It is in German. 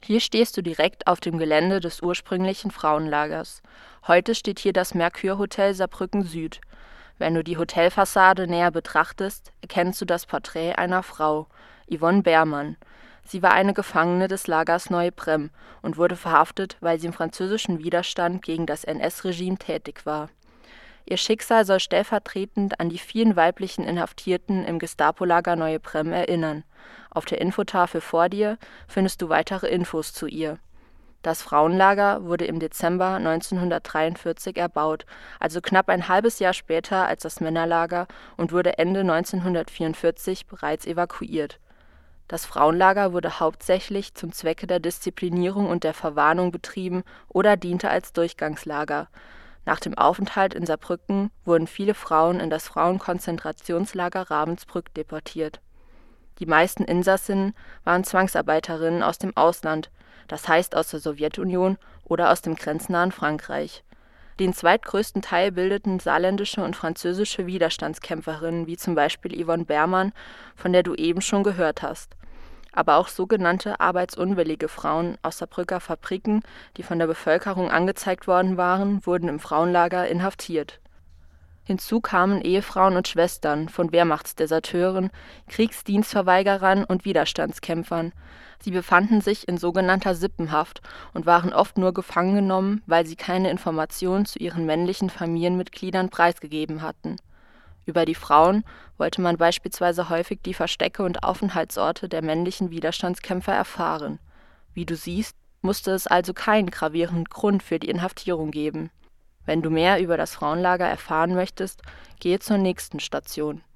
Hier stehst du direkt auf dem Gelände des ursprünglichen Frauenlagers. Heute steht hier das Mercure Hotel Saarbrücken Süd. Wenn du die Hotelfassade näher betrachtest, erkennst du das Porträt einer Frau, Yvonne Bermann. Sie war eine Gefangene des Lagers Neubrem und wurde verhaftet, weil sie im französischen Widerstand gegen das NS-Regime tätig war. Ihr Schicksal soll stellvertretend an die vielen weiblichen Inhaftierten im Gestapo-Lager Neubrem erinnern. Auf der Infotafel vor dir findest du weitere Infos zu ihr. Das Frauenlager wurde im Dezember 1943 erbaut, also knapp ein halbes Jahr später als das Männerlager, und wurde Ende 1944 bereits evakuiert. Das Frauenlager wurde hauptsächlich zum Zwecke der Disziplinierung und der Verwarnung betrieben oder diente als Durchgangslager. Nach dem Aufenthalt in Saarbrücken wurden viele Frauen in das Frauenkonzentrationslager Ravensbrück deportiert. Die meisten Insassinnen waren Zwangsarbeiterinnen aus dem Ausland, das heißt aus der Sowjetunion oder aus dem grenznahen Frankreich. Den zweitgrößten Teil bildeten saarländische und französische Widerstandskämpferinnen, wie zum Beispiel Yvonne Bermann, von der du eben schon gehört hast. Aber auch sogenannte arbeitsunwillige Frauen aus Saarbrücker Fabriken, die von der Bevölkerung angezeigt worden waren, wurden im Frauenlager inhaftiert. Hinzu kamen Ehefrauen und Schwestern von Wehrmachtsdeserteuren, Kriegsdienstverweigerern und Widerstandskämpfern. Sie befanden sich in sogenannter Sippenhaft und waren oft nur gefangen genommen, weil sie keine Informationen zu ihren männlichen Familienmitgliedern preisgegeben hatten. Über die Frauen wollte man beispielsweise häufig die Verstecke und Aufenthaltsorte der männlichen Widerstandskämpfer erfahren. Wie du siehst, musste es also keinen gravierenden Grund für die Inhaftierung geben. Wenn du mehr über das Frauenlager erfahren möchtest, gehe zur nächsten Station.